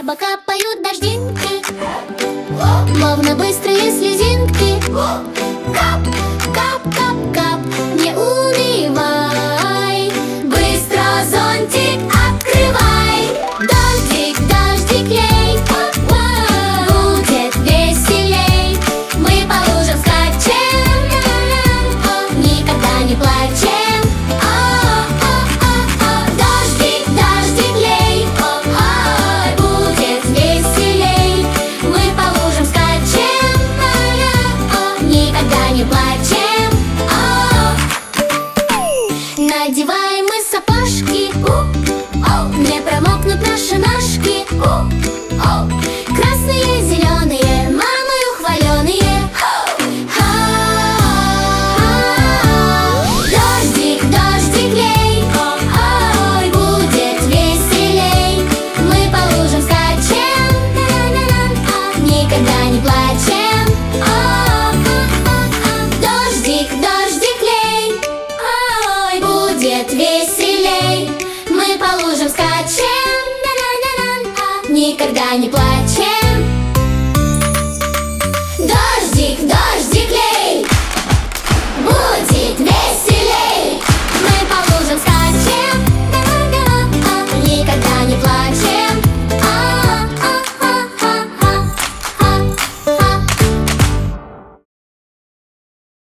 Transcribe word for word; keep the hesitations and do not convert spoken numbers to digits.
неба капают дождинки, словно быстрые слезинки. Кап, кап, кап, кап, не унывай, быстро зонтик открывай. Дождик, дождик лей, будет веселей. Мы по лужам скачем, никогда не плачем. Дождик, дождик лей, будет веселей. Мы по лужам скачем, никогда не плачем. Надеваем мы сапожки, не промокнут наши ножки. Красные, зеленые, мамою хваленые. Дождик, дождик лей, ой, будет веселей. Мы по лужам скачем, никогда не плачем. Дождик, дождик лей, ой, будет веселей. Мы по лужам скачем, никогда не плачем.